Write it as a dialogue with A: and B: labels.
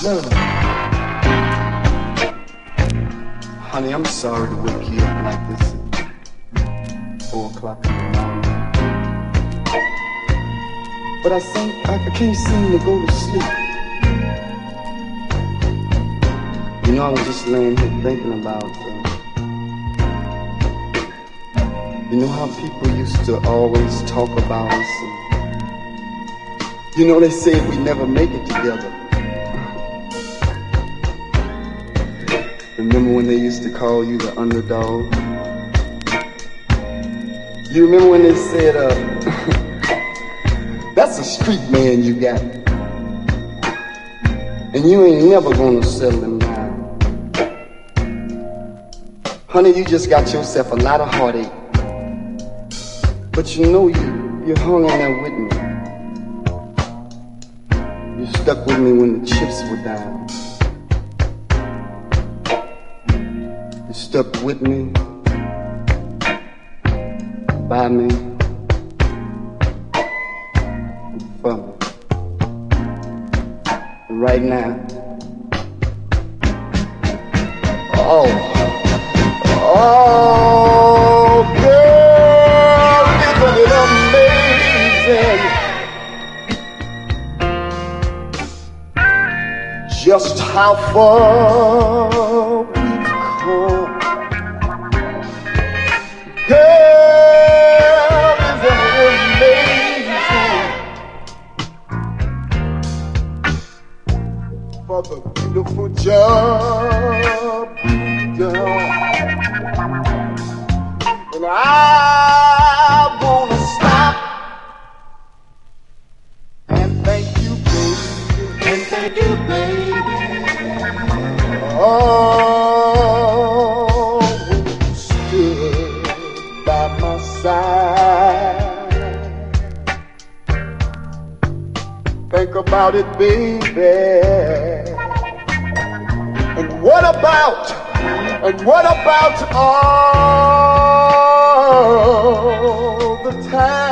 A: sir. Honey, I'm sorry to wake you up like this at 4 o'clock in the morning. But I can't seem to go to sleep. You know, I was just laying here thinking about, you know how people used to always talk about us. You know, they say we never make it together. Remember when they used to call you the underdog? You remember when they said, that's a street man you got, and you ain't never gonna settle him down. Honey, you just got yourself a lot of heartache. But you know you hung in there with me. You stuck with me when the chips were down. You stuck with me, by me, and for me. And right now, oh, girl, isn't it amazing just how far we've come? Girl, isn't it amazing for the beautiful job we've done? And I wanna stop and thank you, baby, and thank you, baby. Oh, who stood by my side. Think about it, baby. And what about all the time